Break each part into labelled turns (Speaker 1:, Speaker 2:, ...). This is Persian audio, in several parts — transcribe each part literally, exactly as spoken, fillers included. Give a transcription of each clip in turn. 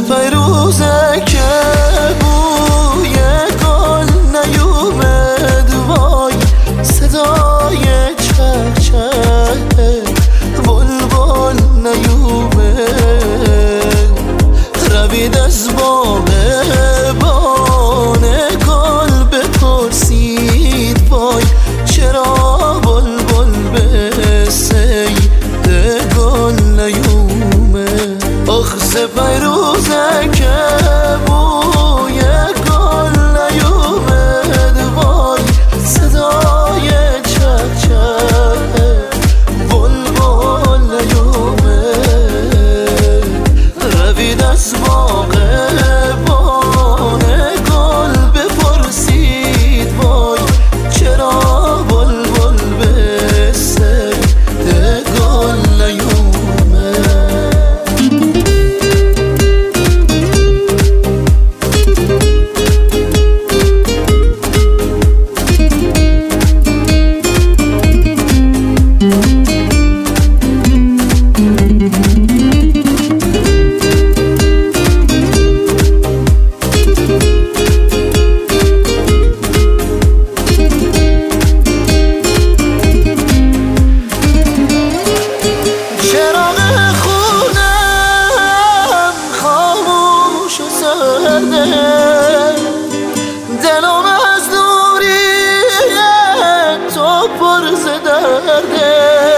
Speaker 1: پیروزه که بوی گل نیومد، وای صدای چه چه بلبل نیومد. روید از باغبان گل بپرسید، وای چرا بلبل به صید گل نیومد. آخ سه پیروزه که بوی گل نیومد، وای صدای چه چه بلبل نیومد. روید از باغبان گل بپرسید، وای چرا بلبل به صید گل نیومد. دلم از دوری تو پر ز درده،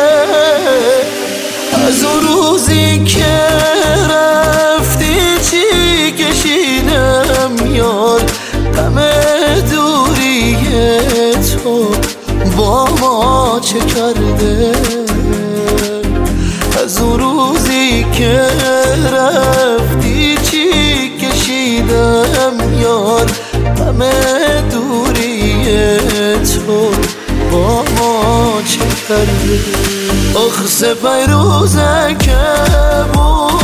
Speaker 1: از اون روزی که رفتی چی کشیدم یار، غم دوری تو با ما چه کرده. از اون روزی که رفتی چی کشیدم یار، غم دوری تو با ما چه کرده. آخ سه پیروزه که بود